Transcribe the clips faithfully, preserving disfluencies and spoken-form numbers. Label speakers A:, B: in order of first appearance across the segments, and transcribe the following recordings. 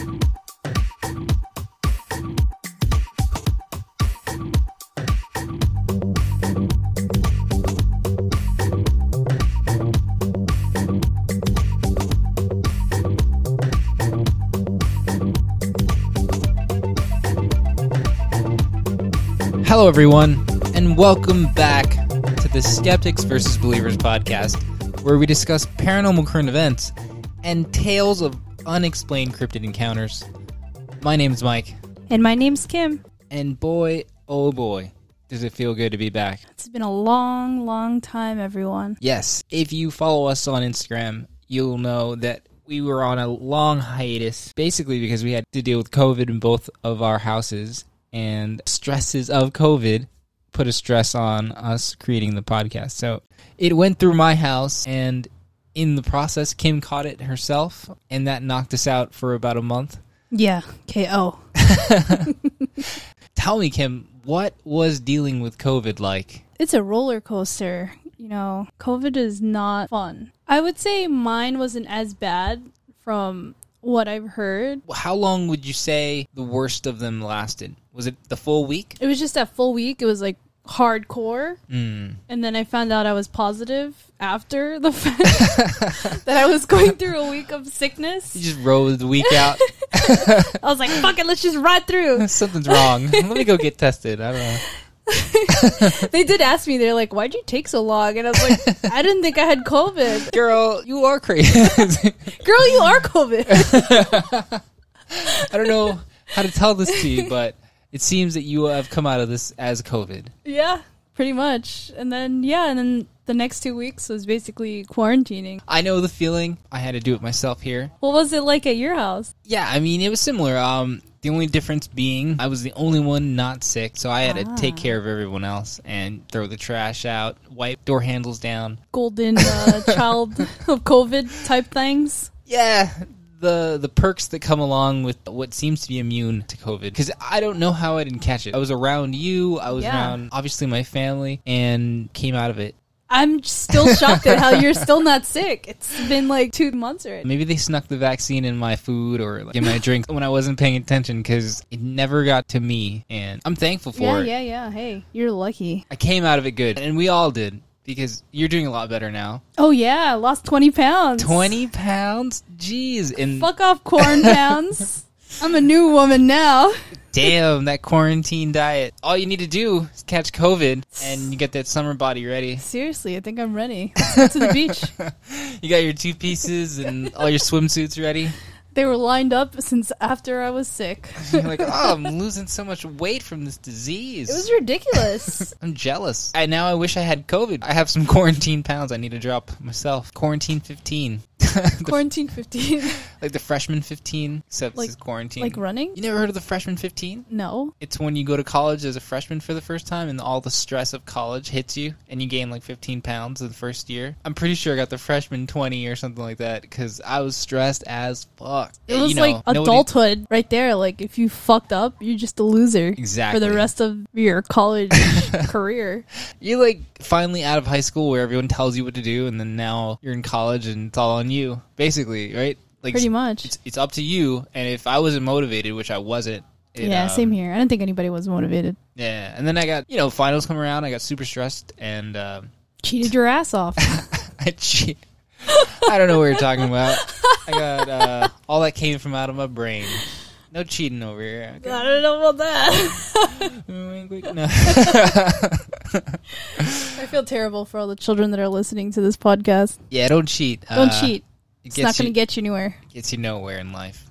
A: Hello, everyone, and welcome back to the Skeptics versus Believers podcast, where we discuss paranormal current events and tales of unexplained cryptid encounters. My name's Mike.
B: And my name's Kim.
A: And boy, oh boy, does it feel good to be back.
B: It's been a long, long time, everyone.
A: Yes, if you follow us on Instagram, you'll know that we were on a long hiatus, basically because we had to deal with COVID in both of our houses. And stresses of COVID put a stress on us creating the podcast. So it went through my house, and in the process, Kim caught it herself, and that knocked us out for about a month.
B: Yeah, K O.
A: Tell me, Kim, what was dealing with COVID like?
B: It's a roller coaster. You know, COVID is not fun. I would say mine wasn't as bad from what I've heard.
A: How long would you say the worst of them lasted? Was it the full week?
B: It was just that full week. It was like hardcore.
A: Mm.
B: And then I found out I was positive after the fact that I was going through a week of sickness.
A: You just rode the week out.
B: I was like, fuck it, let's just ride through.
A: Something's wrong. Let me go get tested. I don't know.
B: They did ask me, they're like, why'd you take so long? And I was like, I didn't think I had COVID.
A: Girl, you are crazy.
B: Girl, you are COVID.
A: I don't know how to tell this to you, but it seems that you have come out of this as COVID.
B: Yeah, pretty much. And then, yeah, and then the next two weeks was basically quarantining.
A: I know the feeling. I had to do it myself here.
B: What was it like at your house?
A: Yeah, I mean, it was similar. Um, the only difference being I was the only one not sick, so I had
B: ah.
A: to take care of everyone else and throw the trash out, wipe door handles down.
B: Golden uh, child of COVID type things.
A: Yeah, the the perks that come along with what seems to be immune to COVID. Because I don't know how I didn't catch it. I was around you, I was
B: yeah.
A: around, obviously, my family, and came out of it.
B: I'm still shocked at how you're still not sick. It's been like two months already.
A: Maybe they snuck the vaccine in my food or like in my drink when I wasn't paying attention because it never got to me, and I'm thankful for
B: yeah,
A: it.
B: Yeah, yeah, yeah. Hey, you're lucky.
A: I came out of it good, and we all did. Because you're doing a lot better now.
B: Oh, yeah. I lost twenty pounds.
A: twenty pounds? Jeez. And
B: fuck off, corn pounds. I'm a new woman now.
A: Damn, that quarantine diet. All you need to do is catch COVID, and you get that summer body ready.
B: Seriously, I think I'm ready. Let's go to the beach.
A: You got your two pieces and all your swimsuits ready?
B: They were lined up since after I was sick.
A: You're like, oh, I'm losing so much weight from this disease.
B: It was ridiculous.
A: I'm jealous. I now I wish I had COVID. I have some quarantine pounds I need to drop myself. Quarantine fifteen.
B: Quarantine fifteen.
A: Like the freshman fifteen, except
B: like,
A: this is quarantine.
B: Like running?
A: You never heard of the freshman fifteen?
B: No.
A: It's when you go to college as a freshman for the first time and all the stress of college hits you and you gain like fifteen pounds in the first year. I'm pretty sure I got the freshman twenty or something like that because I was stressed as fuck.
B: It was
A: you know,
B: like
A: nobody...
B: adulthood right there. Like if you fucked up, you're just a loser.
A: Exactly.
B: For the rest of your college career.
A: You're like finally out of high school where everyone tells you what to do, and then now you're in college and it's all on you, basically, right? Like
B: pretty much.
A: It's, it's up to you, and if I wasn't motivated, which I wasn't. It,
B: yeah,
A: um,
B: same here. I don't think anybody was motivated.
A: Yeah, and then I got, you know, finals come around, I got super stressed, and... Um,
B: cheated your ass off.
A: I cheat. I don't know what you're talking about. I got, uh, all that came from out of my brain. No cheating over here. Okay.
B: I don't know about that.
A: No.
B: I feel terrible for all the children that are listening to this podcast.
A: Yeah, don't cheat.
B: Don't
A: uh,
B: cheat.
A: It
B: It's not going to get you anywhere.
A: Gets you nowhere in life.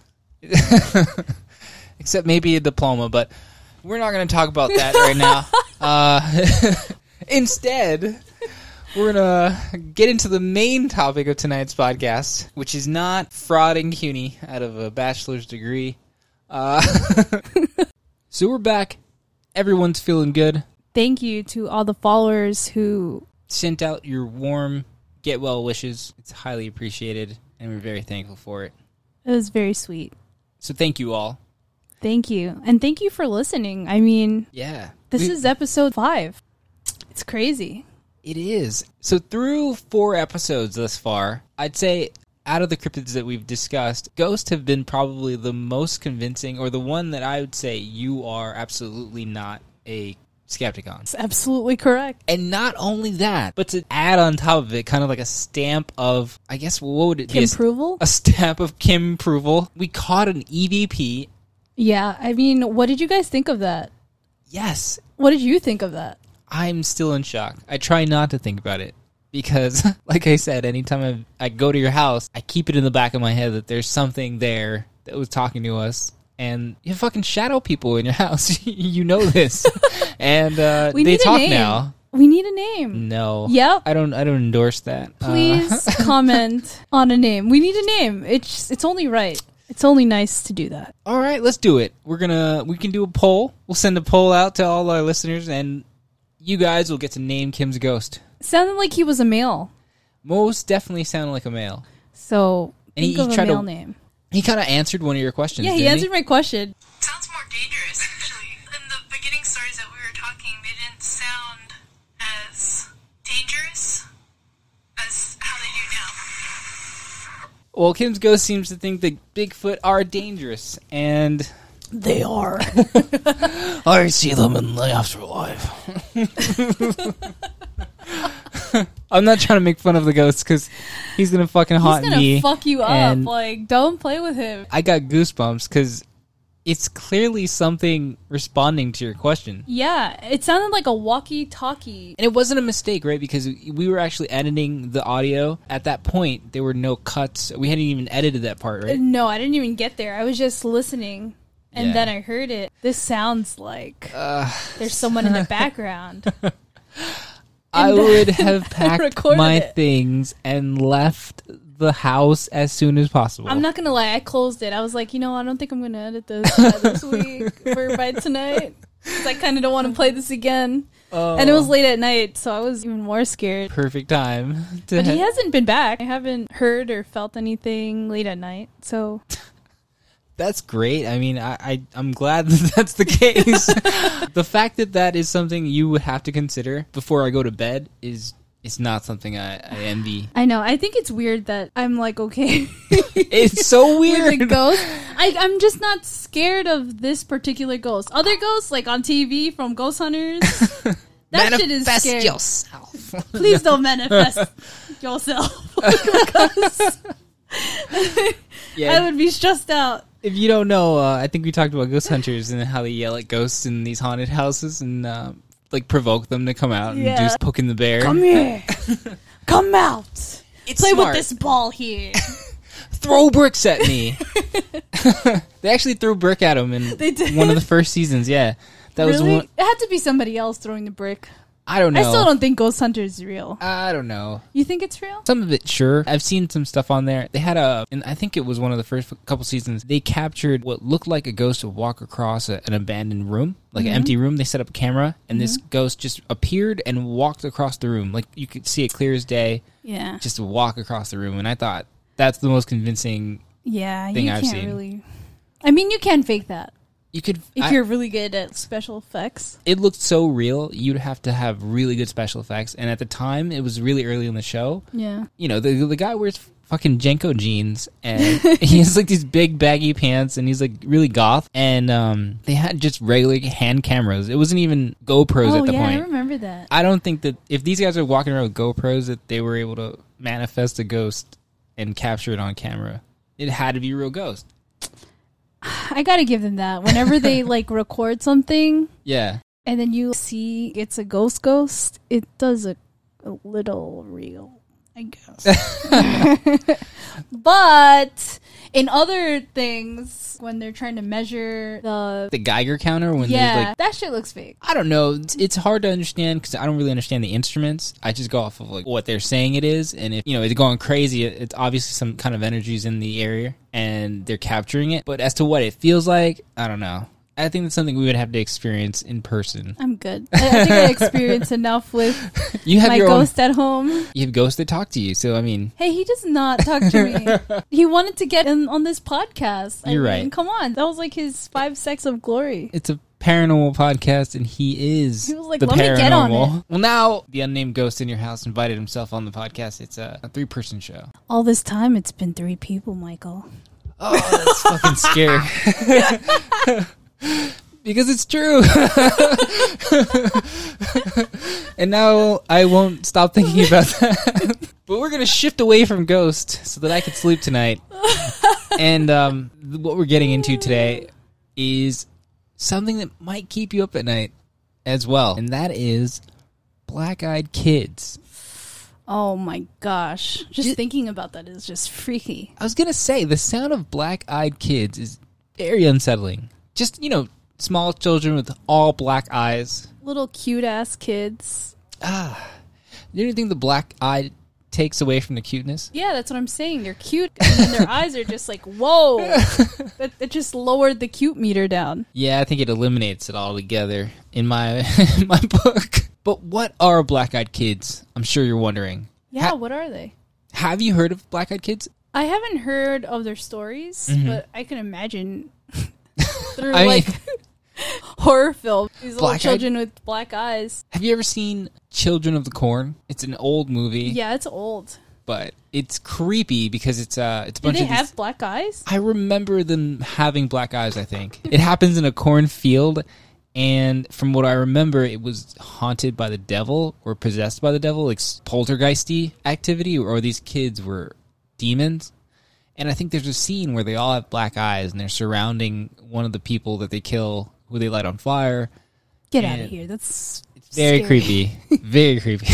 A: Except maybe a diploma, but we're not going to talk about that right now. Uh, instead, we're going to get into the main topic of tonight's podcast, which is not frauding CUNY out of a bachelor's degree. Uh, so we're back. Everyone's feeling good.
B: Thank you to all the followers who
A: sent out your warm get well wishes. It's highly appreciated, and we're very thankful for it.
B: It was very sweet.
A: So thank you all.
B: Thank you. And thank you for listening. I mean,
A: yeah,
B: this
A: we,
B: is episode five. It's crazy.
A: It is. So through four episodes thus far, I'd say out of the cryptids that we've discussed, ghosts have been probably the most convincing, or the one that I would say you are absolutely not a skeptic on.
B: That's absolutely correct.
A: And not only that, but to add on top of it, kind of like a stamp of, I guess, what would it
B: Kim
A: be?
B: approval?
A: A stamp of Kim approval. We caught an E V P.
B: Yeah, I mean, what did you guys think of that?
A: Yes.
B: What did you think of that?
A: I'm still in shock. I try not to think about it because, like I said, anytime I, I go to your house, I keep it in the back of my head that there's something there that was talking to us. And you fucking shadow people in your house. You know this. And uh,
B: we
A: they
B: need
A: talk
B: a name.
A: now.
B: We need a name.
A: No.
B: Yep.
A: I don't I don't endorse that.
B: Please
A: Uh,
B: comment on a name. We need a name. It's it's only right. It's only nice to do that.
A: all right, let's do it. We're gonna we can do a poll. We'll send a poll out to all our listeners, and you guys will get to name Kim's ghost.
B: Sounded like he was a male.
A: Most definitely sounded like a male.
B: So
A: And
B: think
A: he-
B: of
A: he
B: a
A: tried to-
B: male name.
A: He kind of answered one of your questions.
B: Yeah, he
A: didn't
B: answered my question.
C: Sounds more dangerous, actually. In the beginning stories that we were talking, they didn't sound as dangerous as how they do now.
A: Well, Kim's ghost seems to think that Bigfoot are dangerous, and
B: They are.
A: I see them in the afterlife. I'm not trying to make fun of the ghost because he's gonna fucking
B: He's
A: haunt
B: gonna
A: me.
B: fuck you up.
A: and
B: Like, don't play with him.
A: I got goosebumps because it's clearly something responding to your question.
B: Yeah, it sounded like a walkie-talkie.
A: And it wasn't a mistake, right? Because we were actually editing the audio. At that point, there were no cuts. We hadn't even edited that part, right?
B: No, I didn't even get there. I was just listening, and
A: Yeah.
B: then I heard it. This sounds like
A: Uh,
B: there's someone in the background.
A: I
B: And then
A: would have packed
B: recorded
A: my
B: it.
A: things and left the house as soon as possible.
B: I'm not gonna lie, I closed it. I was like, you know, I don't think I'm gonna edit this uh, this week for by tonight. 'Cause I kind of don't want to play this again.
A: Oh,
B: And it was late at night, so I was even more scared.
A: perfect time. To
B: But he
A: he-
B: hasn't been back. I haven't heard or felt anything late at night. So
A: That's great. I mean, I, I I'm glad that that's the case. The fact that that is something you would have to consider before I go to bed is is not something I, I envy.
B: I know. I think it's weird that I'm like, okay.
A: It's so weird.
B: With a ghost. I, I'm just not scared of this particular ghost. Other ghosts, like on T V from Ghost Hunters, that shit is
A: Manifest
B: scary.
A: yourself.
B: Please don't manifest yourself. Because
A: Yeah.
B: I would be stressed out.
A: If you don't know, uh, I think we talked about ghost hunters and how they yell at ghosts in these haunted houses and uh, like provoke them to come out and
B: Yeah.
A: do poking the bear.
B: Come here. Come out.
A: It's
B: Play
A: smart.
B: with this ball here.
A: Throw bricks at me. They actually threw a brick at him in
B: They did?
A: one of the first seasons. Yeah, that was
B: Really?
A: one.
B: It had to be somebody else throwing the brick.
A: I don't know.
B: I still don't think Ghost Hunters is real.
A: I don't know.
B: You think it's real?
A: Some of it, sure. I've seen some stuff on there. They had a, and I think it was one of the first couple seasons. They captured what looked like a ghost would walk across a, an abandoned room, like an empty room. They set up a camera, and this ghost just appeared and walked across the room, like you could see it clear as day,
B: Yeah.
A: just to walk across the room. And I thought that's the most convincing.
B: Yeah,
A: thing
B: you
A: I've
B: can't
A: seen.
B: really. I mean, you can fake that
A: You could.
B: if
A: I-
B: you're really good at special effects.
A: it looked so real. You'd have to have really good special effects, and at the time, it was really early in the show.
B: Yeah.
A: You know, the the guy wears fucking Jenko jeans, and he has like these big baggy pants, and he's like really goth. And um, they had just regular hand cameras. It wasn't even GoPros
B: Oh
A: at the
B: yeah, I
A: point.
B: remember that.
A: I don't think that if these guys are walking around with GoPros, that they were able to manifest a ghost and capture it on camera. It had to be a real ghost.
B: I gotta give them that. Whenever they like record something
A: Yeah.
B: and then you see it's a ghost ghost, it does a, a little real, I guess. But in other things, when they're trying to measure the
A: The Geiger counter when
B: yeah,
A: there's like,
B: that shit looks fake.
A: I don't know. It's, it's hard to understand because I don't really understand the instruments. I just go off of like what they're saying it is, and if you know it's going crazy, it, it's obviously some kind of energies in the area, and they're capturing it. But as to what it feels like, I don't know. I think that's something we would have to experience in person.
B: I'm good. I, I think I experienced enough with
A: You have
B: my
A: your
B: ghost at home.
A: own. You have ghosts that talk to you, so I mean,
B: Hey, he does not talk to me. He wanted to get in on this podcast. I
A: You're
B: mean,
A: right.
B: Come on. That was like his five seconds of glory.
A: it's a paranormal podcast, and he is
B: He was like,
A: the
B: "Let me
A: paranormal.
B: get on it."
A: Well, now the unnamed ghost in your house invited himself on the podcast. It's a, a three-person show.
B: All this time, it's been three people, Michael.
A: Oh, that's fucking scary. Because it's true. And now I won't stop thinking about that. But we're going to shift away from Ghost so that I can sleep tonight. And um, what we're getting into today is something that might keep you up at night as well. And that is black-eyed kids.
B: Oh my gosh. Just
A: Ju-
B: thinking about that is just freaky.
A: I was going to say, the sound of black-eyed kids is very unsettling. Just, you know, small children with all black eyes.
B: Little cute ass kids.
A: Ah. Do you think the black eye takes away from the cuteness?
B: Yeah, that's what I'm saying. They're cute, and then their eyes are just like, whoa. That it just lowered the cute meter down.
A: Yeah, I think it eliminates it altogether in my in my book. But what are black-eyed kids? I'm sure you're wondering.
B: Yeah,
A: Ha-
B: what are they?
A: have you heard of black-eyed kids?
B: I haven't heard of their stories,
A: Mhm.
B: but I can imagine through
A: I
B: like
A: mean-
B: horror films. These little
A: Black-eyed-
B: children with black eyes.
A: Have you ever seen Children of the Corn? It's an old movie,
B: Yeah, it's old.
A: but it's creepy because it's uh it's a
B: Do
A: bunch
B: they
A: of these-
B: have black eyes?
A: I remember them having black eyes, I think. It happens in a cornfield, and from what I remember, it was haunted by the devil or possessed by the devil, like poltergeisty activity, or these kids were demons. And I think there's a scene where they all have black eyes, and they're surrounding one of the people that they kill, who they light on fire.
B: Get out of
A: And
B: here. That's
A: It's very
B: scary.
A: creepy. Very creepy.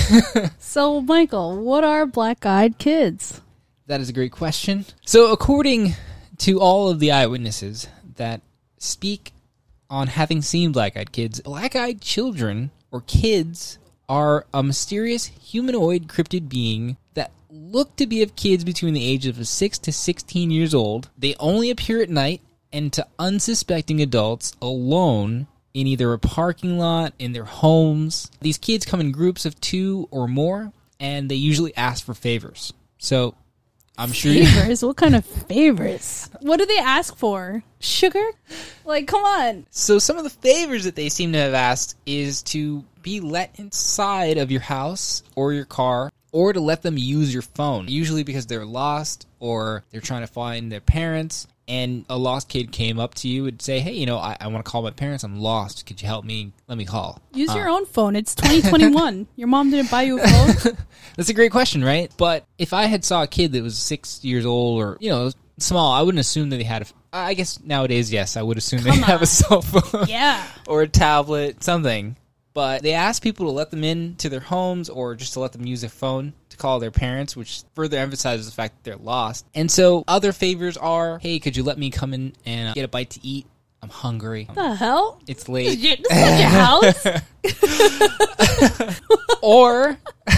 B: So, Michael, what are black-eyed kids?
A: That is a great question. So, according to all of the eyewitnesses that speak on having seen black-eyed kids, black-eyed children or kids are a mysterious humanoid cryptid being that look to be of kids between the ages of six to sixteen years old. They only appear at night and to unsuspecting adults alone in either a parking lot, in their homes. These kids come in groups of two or more, and they usually ask for favors. So, I'm sure you...
B: Favors? What kind of favors? What do they ask for? Sugar? Like, come on.
A: So some of the favors that they seem to have asked is to be let inside of your house or your car, or to let them use your phone, usually because they're lost or they're trying to find their parents. And a lost kid came up to you and say, hey, you know, I, I want to call my parents. I'm lost. Could you help me? Let me call.
B: Use
A: Uh,
B: your own phone. It's twenty twenty-one. Your mom didn't buy you a phone?
A: That's a great question, right? But if I had saw a kid that was six years old or, you know, small, I wouldn't assume that they had a... I guess nowadays, yes, I would assume they
B: Come
A: have
B: on.
A: a cell phone.
B: Yeah.
A: Or a tablet, something. But they ask people to let them in to their homes or just to let them use their phone to call their parents, which further emphasizes the fact that they're lost. And so other favors are, hey, could you let me come in and uh, get a bite to eat? I'm hungry.
B: What the hell?
A: It's
B: This
A: late.
B: is your, this is your house?
A: Or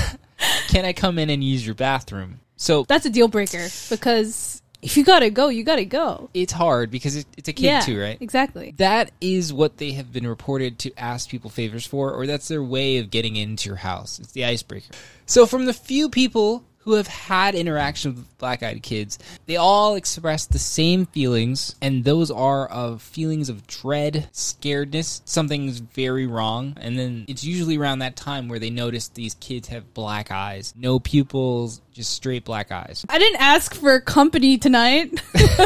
A: can I come in and use your bathroom? So
B: That's a deal breaker because if you gotta go, you gotta go.
A: it's hard because it, it's a kid
B: yeah,
A: too, right?
B: Exactly.
A: That is what they have been reported to ask people favors for, or that's their way of getting into your house. It's the icebreaker. So from the few people who have had interaction with black-eyed kids, they all express the same feelings, and those are of feelings of dread, scaredness, something's very wrong, and then it's usually around that time where they notice these kids have black eyes. No pupils, just straight black eyes.
B: I didn't ask for company tonight.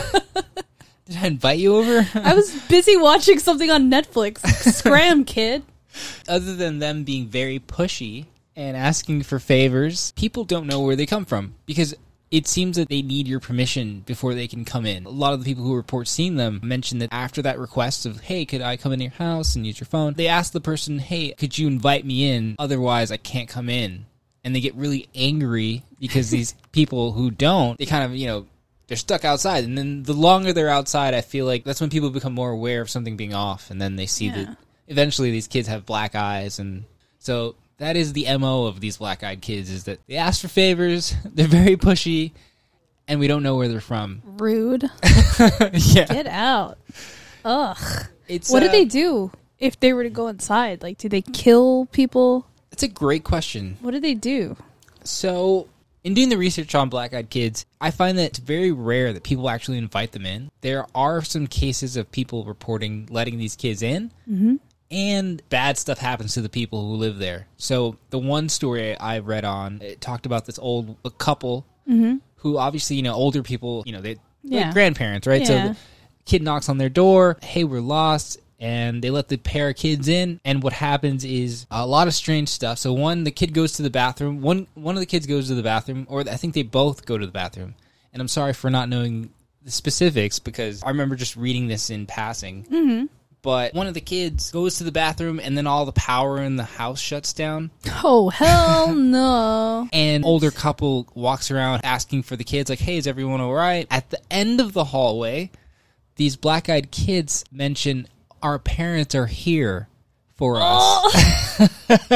A: Did I invite you over?
B: I was busy watching something on Netflix. Scram, kid.
A: Other than them being very pushy and asking for favors, people don't know where they come from because it seems that they need your permission before they can come in. A lot of the people who report seeing them mention that after that request of, hey, could I come in your house and use your phone? They ask the person, hey, could you invite me in? Otherwise, I can't come in. And they get really angry because these people who don't, they kind of, you know, they're stuck outside. And then the longer they're outside, I feel like that's when people become more aware of something being off. And then they see
B: Yeah.
A: that eventually these kids have black eyes. And so that is the M O of these black-eyed kids, is that they ask for favors, they're very pushy, and we don't know where they're from.
B: Rude.
A: Yeah.
B: Get out. Ugh.
A: It's,
B: What
A: uh,
B: do they do if they were to go inside? Like, do they kill people?
A: It's a great question.
B: What do they do?
A: So In doing the research on black-eyed kids, I find that it's very rare that people actually invite them in. There are some cases of people reporting letting these kids in,
B: Mm-hmm.
A: and bad stuff happens to the people who live there. So the one story I read on, it talked about this old a couple
B: Mm-hmm.
A: who obviously, you know, older people, you know, they
B: Yeah.
A: like grandparents, right? So
B: Yeah.
A: the kid knocks on their door, hey, we're lost. And they let the pair of kids in, and what happens is a lot of strange stuff. So one, the kid goes to the bathroom. One one of the kids goes to the bathroom, or I think they both go to the bathroom. And I'm sorry for not knowing the specifics, because I remember just reading this in passing.
B: Mm-hmm.
A: But one of the kids goes to the bathroom, and then all the power in the house shuts down.
B: Oh, hell no.
A: And older couple walks around asking for the kids, like, hey, is everyone all right? At the end of the hallway, these black-eyed kids mention, our parents are here for us.
B: Oh,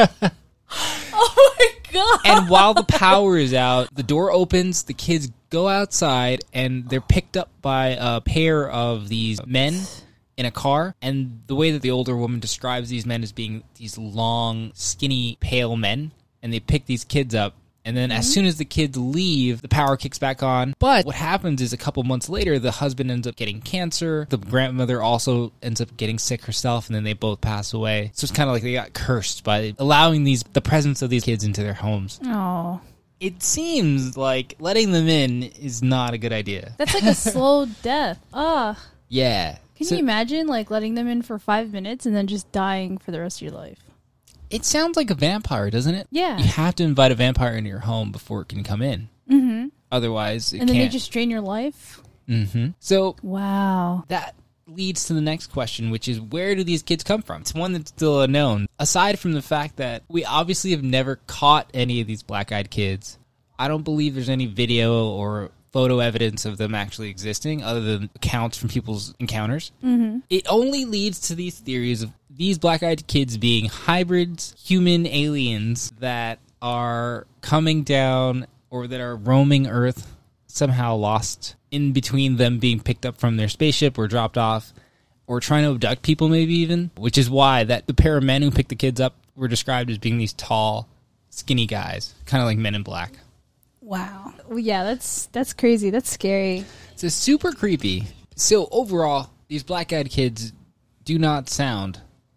B: oh my god.
A: And while the power is out, the door opens, the kids go outside, and they're picked up by a pair of these men in a car. And the way that the older woman describes these men as being these long, skinny, pale men, and they pick these kids up. And then as soon as the kids leave, the power kicks back on. But what happens is a couple months later, the husband ends up getting cancer. The grandmother also ends up getting sick herself, and then they both pass away. So it's kind of like they got cursed by allowing these the presence of these kids into their homes.
B: Oh.
A: It seems like letting them in is not a good idea.
B: That's like a slow death. Ugh.
A: Yeah.
B: Can
A: So-
B: you imagine like letting them in for five minutes and then just dying for the rest of your life?
A: It sounds like a vampire, doesn't it?
B: Yeah.
A: You have to invite a vampire into your home before it can come in.
B: Mm-hmm.
A: Otherwise, it
B: And then
A: can't.
B: they just drain your life?
A: Mm-hmm. So
B: Wow.
A: that leads to the next question, which is, where do these kids come from? It's one that's still unknown. Aside from the fact that we obviously have never caught any of these black-eyed kids, I don't believe there's any video or photo evidence of them actually existing other than accounts from people's encounters.
B: Mm-hmm.
A: It only leads to these theories of these black-eyed kids being hybrids, human aliens that are coming down or that are roaming Earth, somehow lost in between them being picked up from their spaceship or dropped off, or trying to abduct people maybe even, which is why that the pair of men who picked the kids up were described as being these tall, skinny guys, kind of like Men in Black.
B: Wow. Well, yeah, that's that's crazy. That's scary.
A: So super creepy. So overall, these black-eyed kids do not sound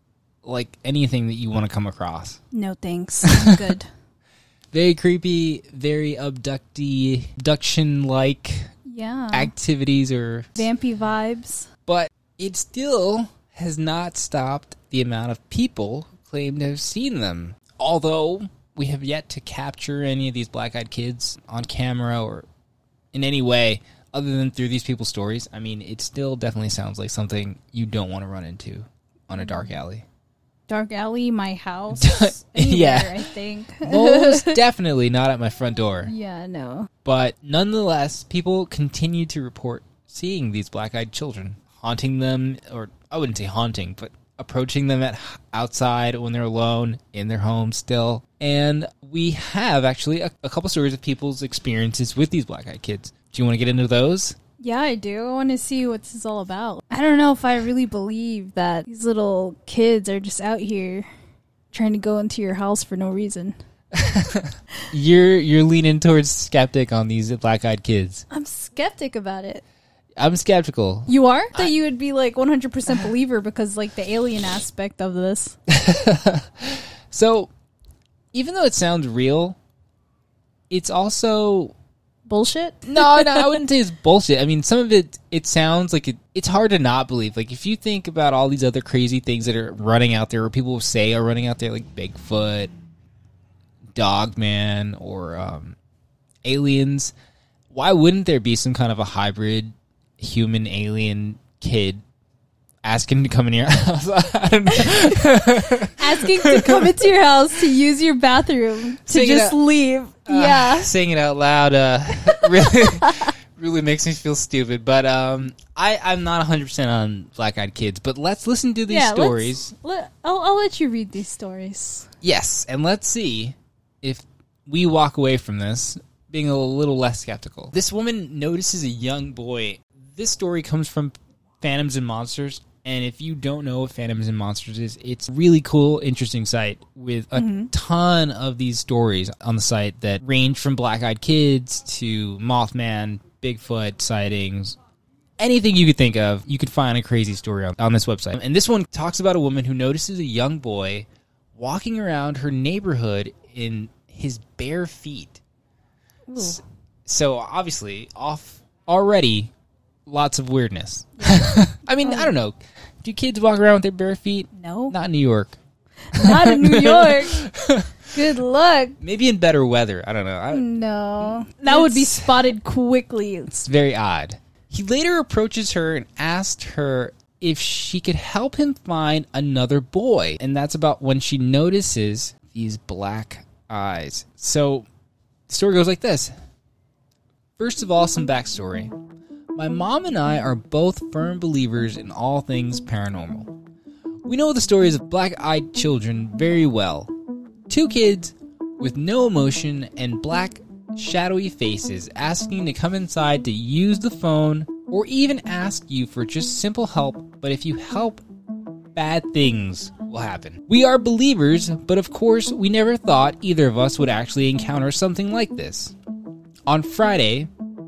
A: like anything that you want to come across.
B: No thanks. I'm good.
A: Very creepy, very abductee, abduction-like
B: Yeah.
A: activities, or
B: Vampy vibes.
A: but it still has not stopped the amount of people who claim to have seen them. Although we have yet to capture any of these black-eyed kids on camera or in any way other than through these people's stories. I mean, it still definitely sounds like something you don't want to run into on a dark alley.
B: Dark alley, my house. Anywhere,
A: Yeah.
B: I think.
A: Most definitely not at my front door.
B: Yeah, no.
A: But nonetheless, people continue to report seeing these black-eyed children, haunting them, or I wouldn't say haunting, but approaching them at outside when they're alone in their homes still. And we have actually a, a couple stories of people's experiences with these black-eyed kids. Do you want to get into those?
B: Yeah, I do. I want to see what this is all about. I don't know if I really believe that these little kids are just out here trying to go into your house for no reason.
A: You're you're leaning towards skeptic on these black-eyed kids.
B: I'm skeptic about it.
A: I'm skeptical.
B: You are? That you would be like one hundred percent believer because like the alien aspect of this.
A: So, even though it sounds real, it's also...
B: Bullshit?
A: no, no, I wouldn't say it's bullshit. I mean, some of it, it sounds like it, it's hard to not believe. Like, if you think about all these other crazy things that are running out there, or people say are running out there, like Bigfoot, Dogman, or um, aliens, why wouldn't there be some kind of a hybrid human-alien kid asking to come in your house? I don't know.
B: Asking to come into your house to use your bathroom to
A: Sing it
B: just
A: out.
B: leave.
A: Uh,
B: yeah.
A: saying it out loud uh, really really makes me feel stupid. But um, I, I'm not one hundred percent on black-eyed kids. But let's listen to these
B: yeah,
A: stories.
B: let's- Let, I'll, I'll let you read these stories.
A: Yes, and let's see if we walk away from this being a little less skeptical. This woman notices a young boy. This story comes from Phantoms and Monsters. And if you don't know what Phantoms and Monsters is, it's a really cool, interesting site with a mm-hmm. ton of these stories on the site that range from Black-Eyed Kids to Mothman, Bigfoot sightings. Anything you could think of, you could find a crazy story on, on this website. And this one talks about a woman who notices a young boy walking around her neighborhood in his bare feet. Ooh. So obviously, off already, lots of weirdness. I mean, oh. I don't know. Do kids walk around with their bare feet?
B: No.
A: Not in New York.
B: Not in New York. Good luck.
A: Maybe in better weather. I don't know. I,
B: no. That would be spotted quickly.
A: It's very odd. He later approaches her and asked her if she could help him find another boy. And that's about when she notices these black eyes. So the story goes like this. First of all, some backstory. My mom and I are both firm believers in all things paranormal. We know the stories of black-eyed children very well. Two kids with no emotion and black, shadowy faces asking to come inside to use the phone or even ask you for just simple help, but if you help, bad things will happen. We are believers, but of course, we never thought either of us would actually encounter something like this. On Friday...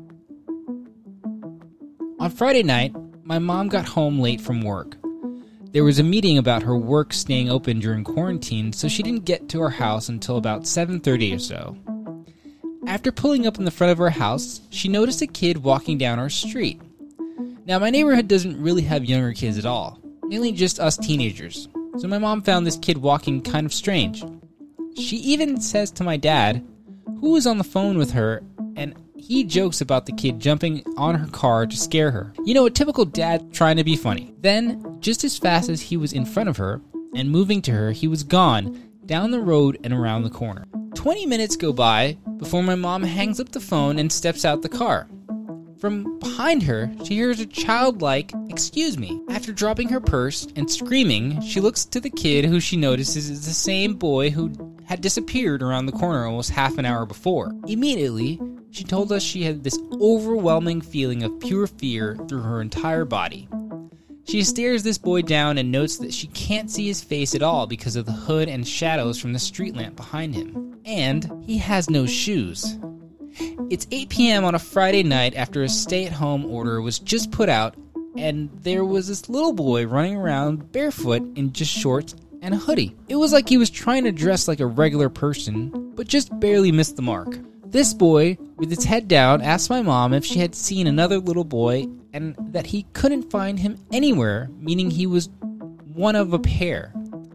A: On Friday night, my mom got home late from work. There was a meeting about her work staying open during quarantine, so she didn't get to our house until about seven thirty or so. After pulling up in the front of our house, she noticed a kid walking down our street. Now, my neighborhood doesn't really have younger kids at all, mainly just us teenagers, so my mom found this kid walking kind of strange. She even says to my dad, who was on the phone with her, and he jokes about the kid jumping on her car to scare her. You know, a typical dad trying to be funny. Then, just as fast as he was in front of her and moving to her, he was gone down the road and around the corner. twenty minutes go by before my mom hangs up the phone and steps out the car. From behind her, she hears a childlike, "Excuse me." After dropping her purse and screaming, she looks to the kid who she notices is the same boy who had disappeared around the corner almost half an hour before. Immediately, she told us she had this overwhelming feeling of pure fear through her entire body. She stares this boy down and notes that she can't see his face at all because of the hood and shadows from the street lamp behind him. And he has no shoes. It's eight p.m. on a Friday night after a stay-at-home order was just put out, and there was this little boy running around barefoot in just shorts and a hoodie. It was like he was trying to dress like a regular person, but just barely missed the mark. This boy, with his head down, asked my mom if she had seen another little boy and that he couldn't find him anywhere, meaning he was one of a pair.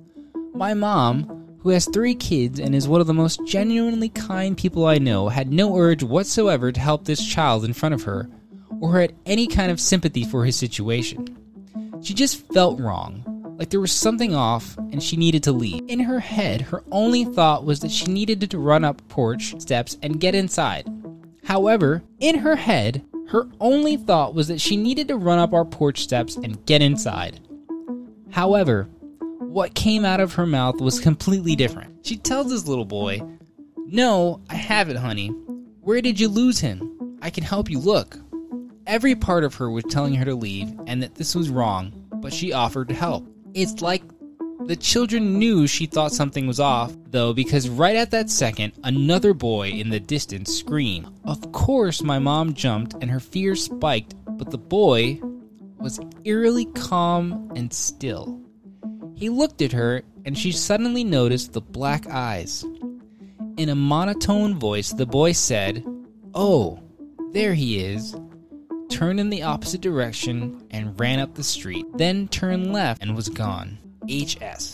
A: My mom, who has three kids and is one of the most genuinely kind people I know, had no urge whatsoever to help this child in front of her, or had any kind of sympathy for his situation. She just felt wrong, like there was something off and she needed to leave. In her head, her only thought was that she needed to run up porch steps and get inside. However, in her head, her only thought was that she needed to run up our porch steps and get inside. However, what came out of her mouth was completely different. She tells this little boy, "No, I haven't, honey. Where did you lose him? I can help you look." Every part of her was telling her to leave and that this was wrong, but she offered to help. It's like the children knew she thought something was off, though, because right at that second, another boy in the distance screamed. Of course, my mom jumped and her fear spiked, but the boy was eerily calm and still. He looked at her, and she suddenly noticed the black eyes. In a monotone voice, the boy said, "Oh, there he is," turned in the opposite direction, and ran up the street, then turned left and was gone. H S.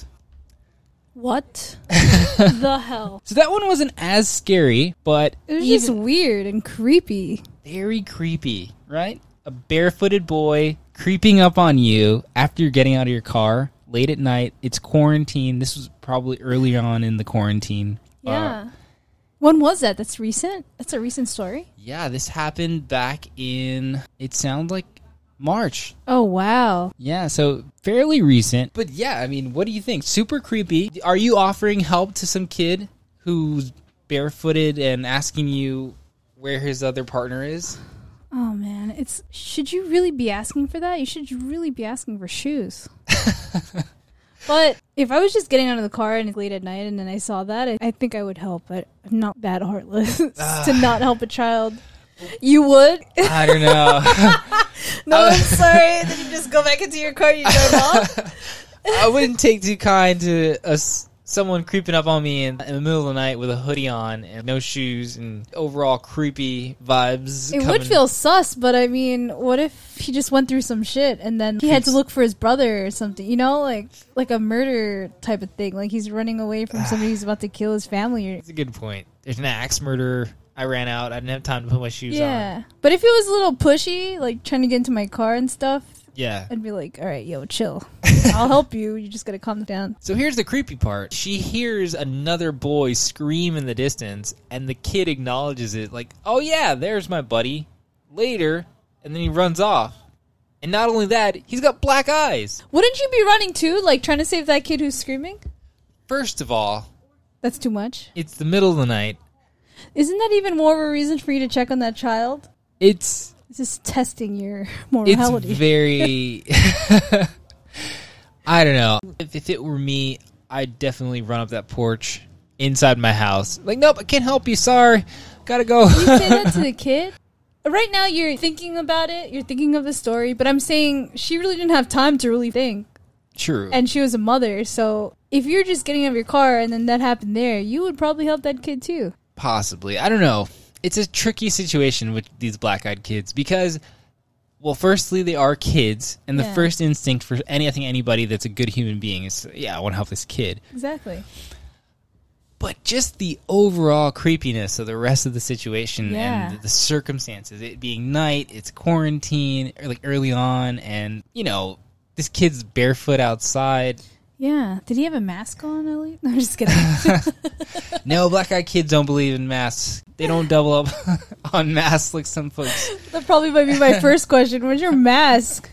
B: What the hell?
A: So that one wasn't as scary, but
B: it was
A: even
B: just weird and creepy.
A: Very creepy, right? A barefooted boy creeping up on you after you're getting out of your car. Late at night, it's quarantine. This was probably early on in the quarantine.
B: Yeah.
A: Uh,
B: when was that? That's recent? That's a recent story?
A: Yeah, this happened back in, it sounds like March.
B: Oh, wow.
A: Yeah, so fairly recent. But yeah, I mean, what do you think? Super creepy. Are you offering help to some kid who's barefooted and asking you where his other partner is?
B: Oh, man. it's should you really be asking for that? You should really be asking for shoes. But if I was just getting out of the car and it's late at night and then I saw that, I, I think I would help. But I'm not that heartless to not help a child. You would?
A: I don't know.
B: No, I'm sorry. Then you just go back into your car and you drive off?
A: I wouldn't take too kind to us. Someone creeping up on me in, in the middle of the night with a hoodie on and no shoes and overall creepy vibes.
B: It
A: coming.
B: would feel sus, but I mean, what if he just went through some shit and then he had to look for his brother or something? You know, like like a murder type of thing. Like he's running away from somebody who's about to kill his family.
A: That's a good point. There's an axe murder. I ran out. I didn't have time to put my shoes on.
B: Yeah, but if it was a little pushy, like trying to get into my car and stuff,
A: yeah,
B: I'd be like, all right, yo, chill. I'll help you. You just gotta calm down.
A: So here's the creepy part. She hears another boy scream in the distance, and the kid acknowledges it like, oh yeah, there's my buddy. Later, and then he runs off. And not only that, he's got black eyes.
B: Wouldn't you be running too, like trying to save that kid who's screaming?
A: First of all,
B: that's too much.
A: It's the middle of the night.
B: Isn't that even more of a reason for you to check on that child?
A: It's...
B: It's just testing your morality.
A: It's very... I don't know. If, if it were me, I'd definitely run up that porch inside my house. Like, nope, I can't help you. Sorry. Gotta go.
B: You say that to the kid? Right now, you're thinking about it. You're thinking of the story. But I'm saying she really didn't have time to really think.
A: True.
B: And she was a mother. So if you're just getting out of your car and then that happened there, you would probably help that kid too.
A: Possibly. I don't know. It's a tricky situation with these black-eyed kids because, well, firstly, they are kids, and the
B: Yeah.
A: first instinct for any, I think anybody that's a good human being is, yeah, I want to help this kid.
B: Exactly.
A: But just the overall creepiness of the rest of the situation
B: Yeah.
A: and the, the circumstances, it being night, it's quarantine, or like early on, and, you know, this kid's barefoot outside.
B: Yeah. Did he have a mask on, Ellie? No, I'm just kidding.
A: No, black-eyed kids don't believe in masks. They don't double up on masks like some folks.
B: That probably might be my first question. Where's your mask?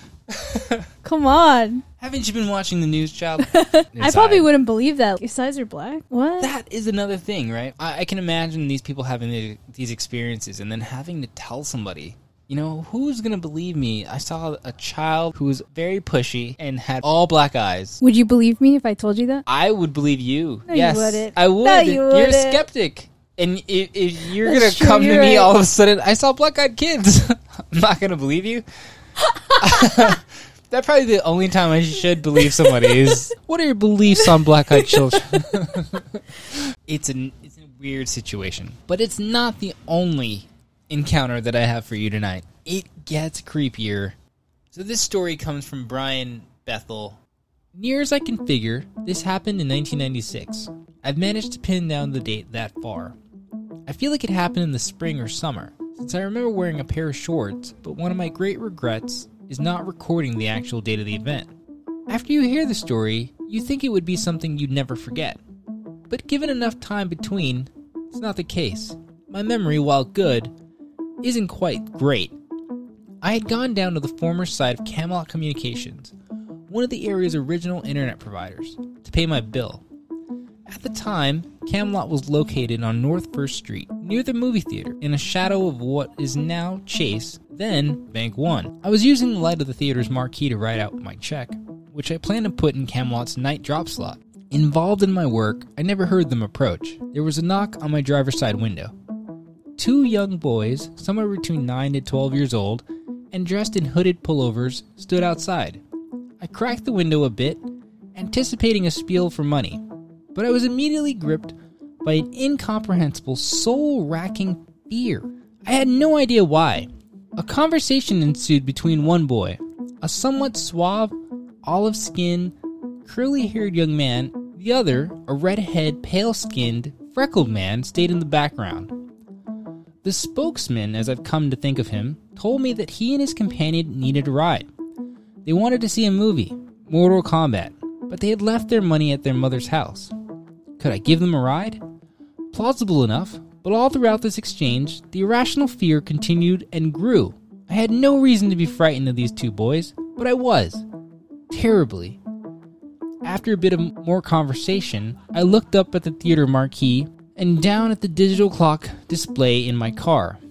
B: Come on.
A: Haven't you been watching the news, child?
B: I probably wouldn't believe that. Your eyes are black? What?
A: That is another thing, right? I, I can imagine these people having the, these experiences and then having to tell somebody. You know, who's going to believe me? I saw a child who was very pushy and had all black eyes.
B: Would you believe me if I told you that?
A: I would believe you.
B: No,
A: yes,
B: you wouldn't.
A: I would.
B: No, you
A: You're
B: wouldn't.
A: a skeptic. And if, if you're going
B: That's
A: to
B: true,
A: come to
B: you're
A: me
B: right.
A: all of a sudden, I saw black-eyed kids. I'm not going to believe you. That's probably the only time I should believe somebody is, what are your beliefs on black-eyed children? It's an it's a weird situation. But it's not the only encounter that I have for you tonight. It gets creepier. So this story comes from Brian Bethel. Near as I can figure, this happened in nineteen ninety-six. I've managed to pin down the date that far. I feel like it happened in the spring or summer, since I remember wearing a pair of shorts, but one of my great regrets is not recording the actual date of the event. After you hear the story, you think it would be something you'd never forget. But given enough time between, it's not the case. My memory, while good, isn't quite great. I had gone down to the former site of Camelot Communications, one of the area's original internet providers, to pay my bill. At the time, Camelot was located on North First Street, near the movie theater, in a shadow of what is now Chase, then Bank One. I was using the light of the theater's marquee to write out my check, which I planned to put in Camelot's night drop slot. Involved in my work, I never heard them approach. There was a knock on my driver's side window. Two young boys, somewhere between nine to twelve years old, and dressed in hooded pullovers, stood outside. I cracked the window a bit, anticipating a spiel for money, but I was immediately gripped by an incomprehensible, soul-racking fear. I had no idea why. A conversation ensued between one boy, a somewhat suave, olive-skinned, curly-haired young man. The other, a red-headed, pale-skinned, freckled man, stayed in the background. The spokesman, as I've come to think of him, told me that he and his companion needed a ride. They wanted to see a movie, Mortal Kombat, but they had left their money at their mother's house. Could I give them a ride? Plausible enough, but all throughout this exchange, the irrational fear continued and grew. I had no reason to be frightened of these two boys, but I was. Terribly. After a bit of more conversation, I looked up at the theater marquee and down at the digital clock display in my car.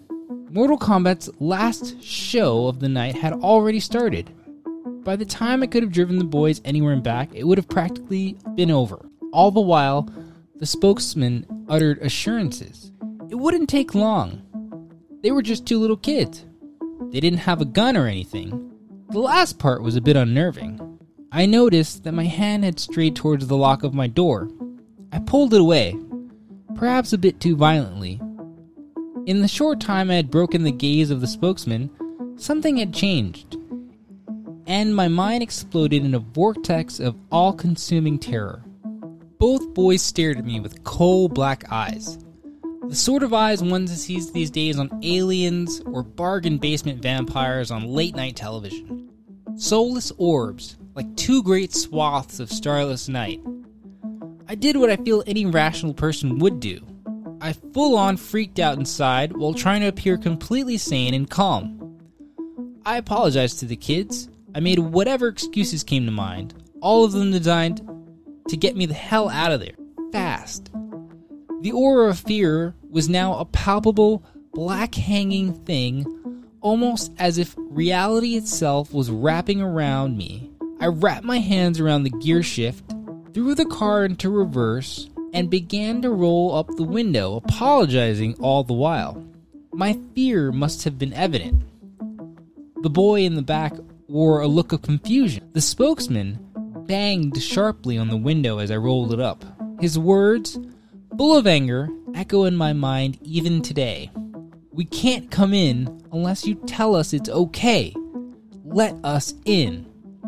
A: Mortal Kombat's last show of the night had already started. By the time I could have driven the boys anywhere and back, it would have practically been over. All the while, the spokesman uttered assurances. It wouldn't take long. They were just two little kids. They didn't have a gun or anything. The last part was a bit unnerving. I noticed that my hand had strayed towards the lock of my door. I pulled it away, perhaps a bit too violently. In the short time I had broken the gaze of the spokesman, something had changed, and my mind exploded in a vortex of all-consuming terror. Both boys stared at me with coal black eyes. The sort of eyes one sees these days on aliens or bargain basement vampires on late-night television. Soulless orbs, like two great swaths of starless night. I did what I feel any rational person would do. I full-on freaked out inside while trying to appear completely sane and calm. I apologized to the kids. I made whatever excuses came to mind, all of them designed to get me the hell out of there, fast. The aura of fear was now a palpable, black-hanging thing, almost as if reality itself was wrapping around me. I wrapped my hands around the gear shift, threw the car into reverse, and began to roll up the window, apologizing all the while. My fear must have been evident. The boy in the back wore a look of confusion. The spokesman banged sharply on the window as I rolled it up. His words, full of anger, echo in my mind even today. We can't come in unless you tell us it's okay. Let us in.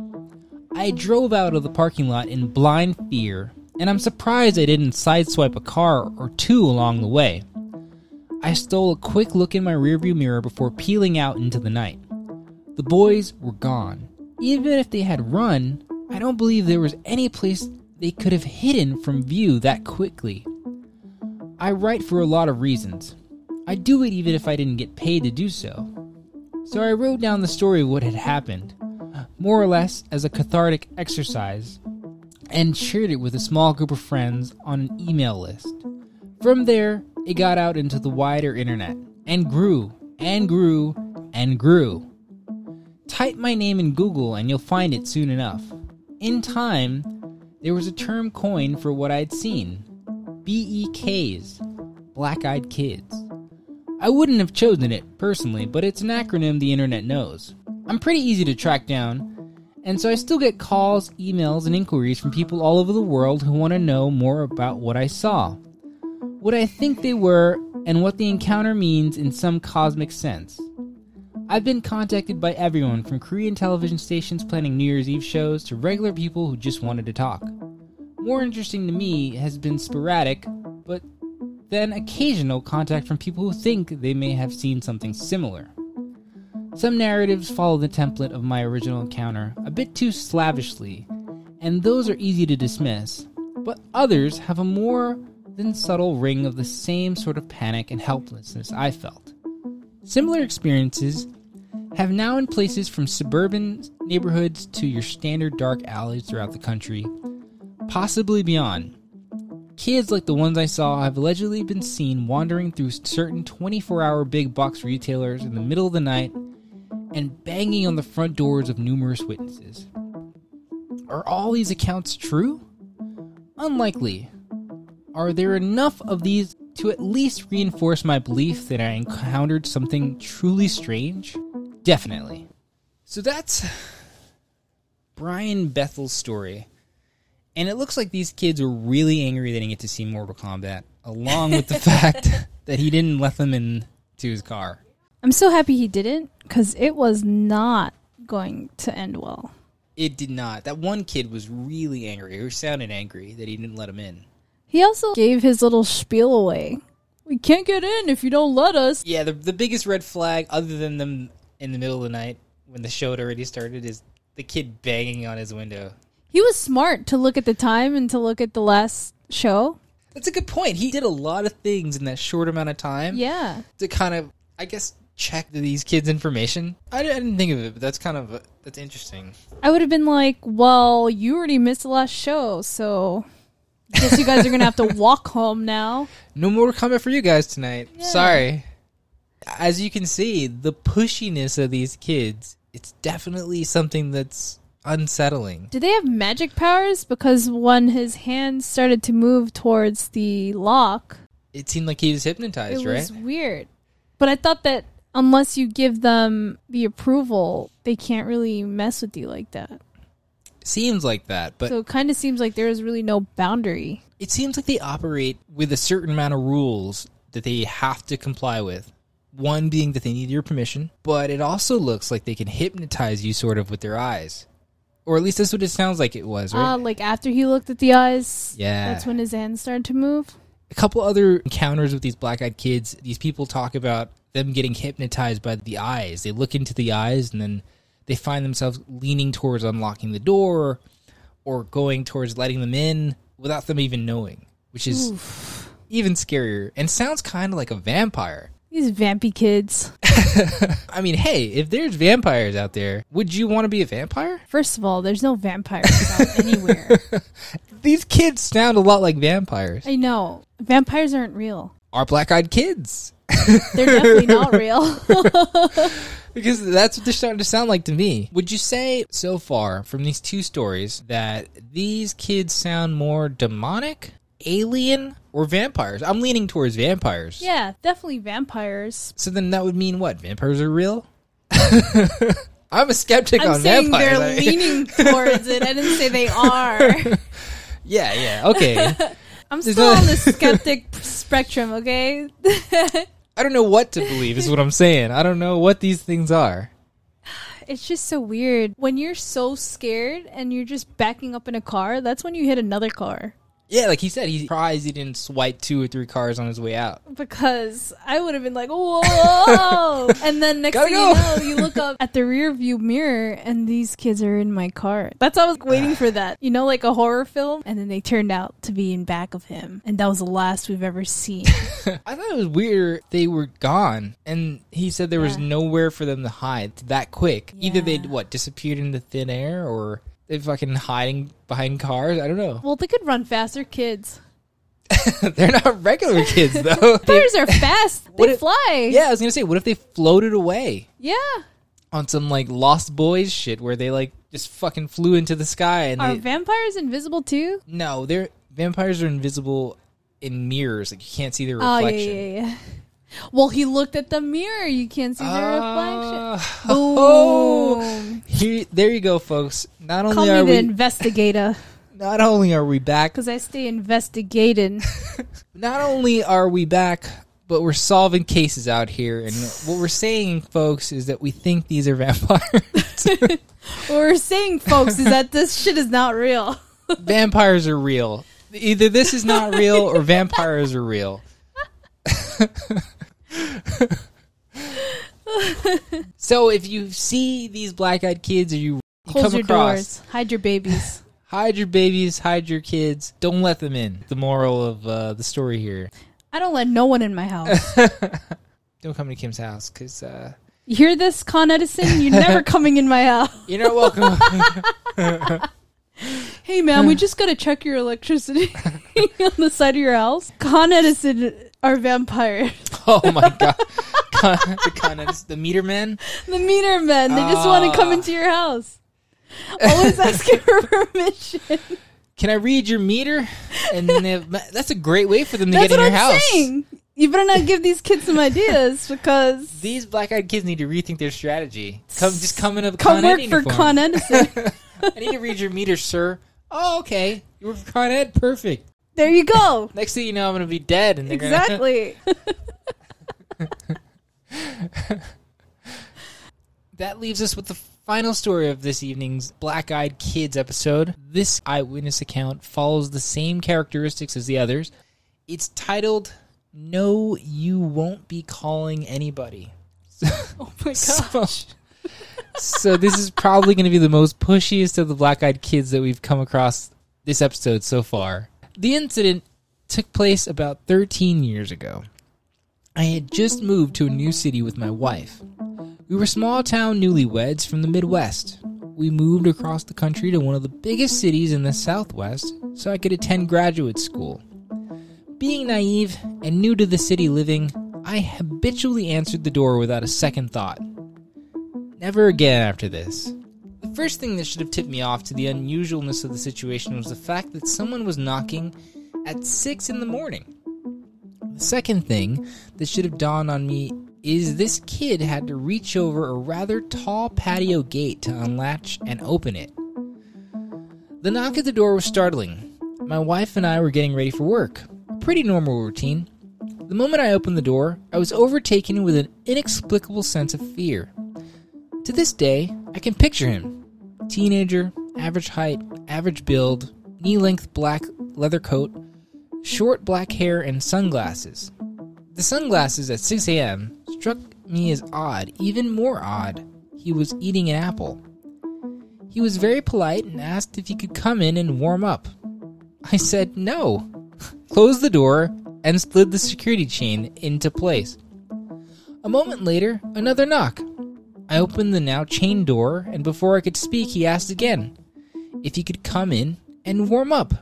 A: I drove out of the parking lot in blind fear, and I'm surprised I didn't sideswipe a car or two along the way. I stole a quick look in my rearview mirror before peeling out into the night. The boys were gone. Even if they had run, I don't believe there was any place they could have hidden from view that quickly. I write for a lot of reasons. I do it even if I didn't get paid to do so. So I wrote down the story of what had happened, more or less as a cathartic exercise, and shared it with a small group of friends on an email list. From there, it got out into the wider internet, and grew, and grew, and grew. Type my name in Google and you'll find it soon enough. In time, there was a term coined for what I'd seen. B E Ks, Black-Eyed Kids. I wouldn't have chosen it, personally, but it's an acronym the internet knows. I'm pretty easy to track down, and so I still get calls, emails, and inquiries from people all over the world who want to know more about what I saw, what I think they were, and what the encounter means in some cosmic sense. I've been contacted by everyone from Korean television stations planning New Year's Eve shows to regular people who just wanted to talk. More interesting to me has been sporadic, but then occasional contact from people who think they may have seen something similar. Some narratives follow the template of my original encounter a bit too slavishly, and those are easy to dismiss, but others have a more than subtle ring of the same sort of panic and helplessness I felt. Similar experiences have now in places from suburban neighborhoods to your standard dark alleys throughout the country, possibly beyond. Kids like the ones I saw have allegedly been seen wandering through certain twenty-four hour big box retailers in the middle of the night and banging on the front doors of numerous witnesses. Are all these accounts true? Unlikely. Are there enough of these to at least reinforce my belief that I encountered something truly strange? Definitely. So that's Brian Bethel's story. And it looks like these kids were really angry they didn't get to see Mortal Kombat, along with the fact that he didn't let them into his car.
B: I'm so happy he didn't, because it was not going to end well.
A: It did not. That one kid was really angry, or sounded angry that he didn't let him in.
B: He also gave his little spiel away. We can't get in if you don't let us.
A: Yeah, the the biggest red flag, other than them in the middle of the night when the show had already started, is the kid banging on his window.
B: He was smart to look at the time and to look at the last show.
A: That's a good point. He did a lot of things in that short amount of time.
B: Yeah.
A: To kind of, I guess, check these kids' information. I didn't think of it, but that's kind of, a, that's interesting.
B: I would have been like, well, you already missed the last show, so I guess you guys are going to have to walk home now.
A: No Mortal Kombat for you guys tonight. Yeah. Sorry. As you can see, the pushiness of these kids, it's definitely something that's unsettling.
B: Do they have magic powers? Because when his hands started to move towards the lock,
A: It seemed like he was hypnotized,
B: it
A: right?
B: was weird. But I thought that unless you give them the approval, they can't really mess with you like that.
A: Seems like that, but
B: So it kind of seems like there is really no boundary.
A: it seems like they operate with a certain amount of rules that they have to comply with. One being that they need your permission, but it also looks like they can hypnotize you sort of with their eyes. Or at least that's what it sounds like it was, right?
B: Uh, like after he looked at the eyes,
A: Yeah.
B: that's when his hands started to move.
A: A couple other encounters with these black-eyed kids, these people talk about them getting hypnotized by the eyes. They look into the eyes and then they find themselves leaning towards unlocking the door or going towards letting them in without them even knowing, which is
B: Oof.
A: even scarier and sounds kind of like a vampire.
B: These vampy kids.
A: I mean, hey, if there's vampires out there, would you want to be a vampire?
B: First of all, there's no vampires out anywhere.
A: These kids sound a lot like vampires.
B: I know. Vampires aren't real.
A: Are black-eyed kids.
B: They're definitely not real.
A: Because that's what they're starting to sound like to me. Would you say, so far, from these two stories, that these kids sound more demonic, alien, or vampires? I'm leaning towards vampires.
B: Yeah, definitely vampires.
A: So then that would mean what? Vampires are real? I'm a skeptic
B: I'm
A: on
B: saying
A: vampires.
B: they're
A: I-
B: leaning towards it. I didn't say they are.
A: Yeah, yeah, okay.
B: I'm
A: There's
B: still
A: no-
B: on the skeptic spectrum, okay?
A: I don't know what to believe is what I'm saying. I don't know what these things are.
B: It's just so weird. When you're so scared and you're just backing up in a car, that's when you hit another car.
A: Yeah, like he said, he's surprised he didn't swipe two or three cars on his way out.
B: Because I would have been like, whoa! And then next
A: Gotta
B: thing
A: go.
B: you know, you look up at the rear view mirror and these kids are in my car. That's why I was waiting for that. You know, like a horror film? And then they turned out to be in back of him. And that was the last we've ever seen.
A: I thought it was weird they were gone, and he said there was
B: Yeah.
A: nowhere for them to hide that quick. Either
B: Yeah.
A: they'd, what, disappeared into thin air, or they fucking hiding behind cars? I don't know.
B: Well, they could run faster, kids.
A: They're not regular kids, though. They-
B: Bears are fast.
A: What
B: They
A: if-
B: fly.
A: yeah, I was going to say, what if they floated away
B: Yeah.
A: on some, like, Lost Boys shit where they, like, just fucking flew into the sky and
B: Are
A: they...
B: vampires invisible too?
A: No, they're... Vampires are invisible in mirrors. Like, you can't see their
B: Oh, yeah,
A: reflection.
B: yeah, yeah. Well, he looked at the mirror. You can't see the
A: Ah.
B: reflection.
A: Oh,
B: Boom.
A: here, there you go, folks. Not
B: Call
A: only
B: me
A: are
B: the
A: we,
B: investigator.
A: not only are we back,
B: Because I stay investigating.
A: not only are we back, but we're solving cases out here. And what we're saying, folks, is that we think these are vampires.
B: What we're saying, folks, is that this shit is not real.
A: Vampires are real. Either this is not real or vampires are real. So if you see these black-eyed kids, or you, you
B: Close
A: come
B: your
A: across,
B: doors. Hide your babies.
A: hide your babies, hide your kids. Don't let them in. The moral of uh, the story here.
B: I don't let no one in my house.
A: Don't come to Kim's house, because uh,
B: You hear this, Con Edison? You're never coming in my house.
A: you're not welcome.
B: Hey, man, we just got to check your electricity on the side of your house. Con Edison are vampires.
A: Oh my god. Con, the, con, the meter man?
B: The meter men. They just want to come
A: Ah.
B: into your house. Always asking for permission.
A: Can I read your meter? And then they have, that's a great way for them to
B: That's
A: get in
B: what
A: your
B: I'm
A: house.
B: saying. You better not give these kids some ideas because
A: These black-eyed kids need to rethink their strategy. Come, just come in a
B: come
A: Con Ed
B: work for
A: uniform.
B: Con Edison.
A: I need to read your meter, sir. Oh, okay. You work for Con Ed? Perfect.
B: There you go.
A: Next thing you know, I'm going to be dead. And they're
B: Exactly.
A: Gonna... That leaves us with the final story of this evening's Black-Eyed Kids episode. This eyewitness account follows the same characteristics as the others. It's titled, No, You Won't Be Calling Anybody.
B: Oh my
A: So-
B: gosh.
A: So this is probably going to be the most pushiest of the Black-Eyed Kids that we've come across this episode so far. The incident took place about thirteen years ago. I had just moved to a new city with my wife. We were small-town newlyweds from the Midwest. We moved across the country to one of the biggest cities in the Southwest so I could attend graduate school. Being naive and new to the city living, I habitually answered the door without a second thought. Never again after this. The first thing that should have tipped me off to the unusualness of the situation was the fact that someone was knocking at six in the morning. The second thing that should have dawned on me is this kid had to reach over a rather tall patio gate to unlatch and open it. The knock at the door was startling. My wife and I were getting ready for work. A pretty normal routine. The moment I opened the door, I was overtaken with an inexplicable sense of fear. To this day, I can picture him. Teenager, average height, average build, knee-length black leather coat, short black hair, and sunglasses. The sunglasses at six a.m. struck me as odd, even more odd. He was eating an apple. He was very polite and asked if he could come in and warm up. I said no, closed the door, and slid the security chain into place. A moment later, another knock. I opened the now chained door, and before I could speak, he asked again if he could come in and warm up.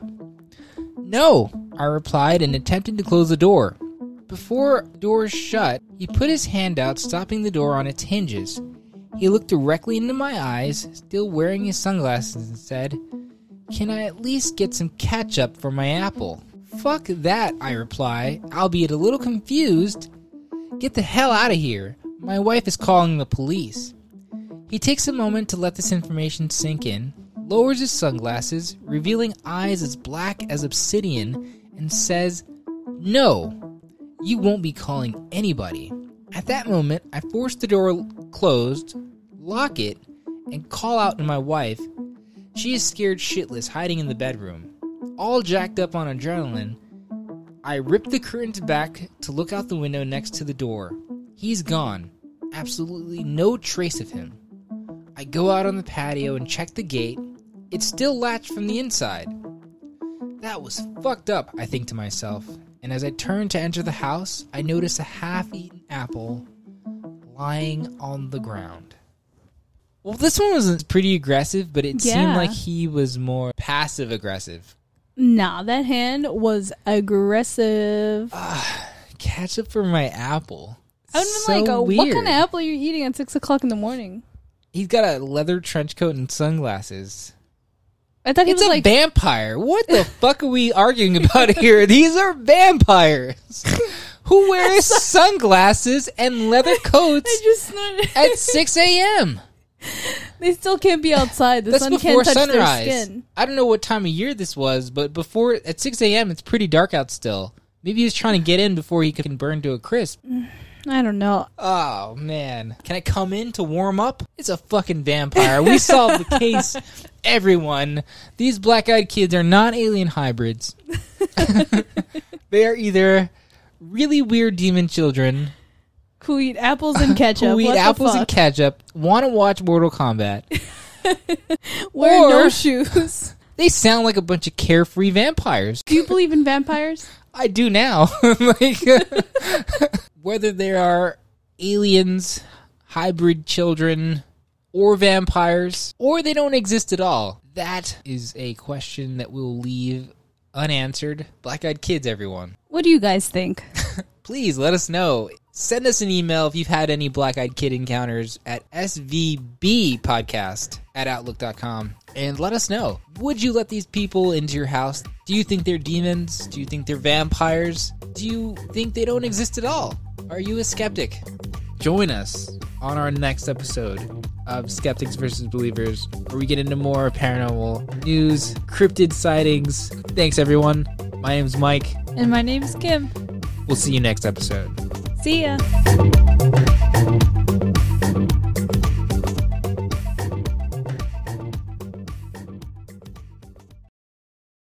A: No, I replied and attempted to close the door. Before the door shut, he put his hand out, stopping the door on its hinges. He looked directly into my eyes, still wearing his sunglasses, and said, "Can I at least get some ketchup for my apple?" "Fuck that," I reply, albeit a little confused. "Get the hell out of here. My wife is calling the police." He takes a moment to let this information sink in, lowers his sunglasses, revealing eyes as black as obsidian, and says, "No, you won't be calling anybody." At that moment, I force the door closed, lock it, and call out to my wife. She is scared shitless, hiding in the bedroom. All jacked up on adrenaline, I rip the curtains back to look out the window next to the door. He's gone. Absolutely no trace of him. I go out on the patio and check the gate. It's still latched from the inside. That was fucked up, I think to myself. And as I turn to enter the house, I notice a half-eaten apple lying on the ground. Well, this one was pretty aggressive, but it
B: Yeah.
A: seemed like he was more passive-aggressive.
B: Nah, that hand was aggressive.
A: Ketchup for my apple.
B: I would have
A: So
B: been like, oh, what
A: weird.
B: kind of apple are you eating at six o'clock in the morning?
A: He's got a leather trench coat and sunglasses.
B: I thought he
A: It's
B: was
A: a
B: like,
A: vampire. What the fuck are we arguing about here? These are vampires. Who wears sunglasses and leather coats
B: I just
A: at six a.m.?
B: They still can't be outside. The
A: That's
B: sun
A: before
B: can't touch
A: sunrise.
B: their skin.
A: I don't know what time of year this was, but before at six a.m. it's pretty dark out still. Maybe he was trying to get in before he can burn to a crisp.
B: I don't know.
A: Oh, man. Can I come in to warm up? It's a fucking vampire. We solved the case, everyone. These black-eyed kids are not alien hybrids. They are either really weird demon children
B: Who eat apples and ketchup.
A: who eat
B: What the
A: apples
B: fuck?
A: and ketchup, want to watch Mortal Kombat.
B: Wear
A: or-
B: no shoes.
A: They sound like a bunch of carefree vampires.
B: Do you believe in vampires?
A: I do now. Like, whether they are aliens, hybrid children, or vampires, or they don't exist at all, that is a question that we'll leave unanswered. Black-eyed kids, everyone.
B: What do you guys think?
A: Please let us know. Send us an email if you've had any black-eyed kid encounters at s v b podcast at outlook dot com. And let us know. Would you let these people into your house? Do you think they're demons? Do you think they're vampires? Do you think they don't exist at all? Are you a skeptic? Join us on our next episode of Skeptics versus Believers, where we get into more paranormal news, cryptid sightings. Thanks, everyone. My name's Mike.
B: And my name's Kim.
A: We'll see you next episode.
B: See ya.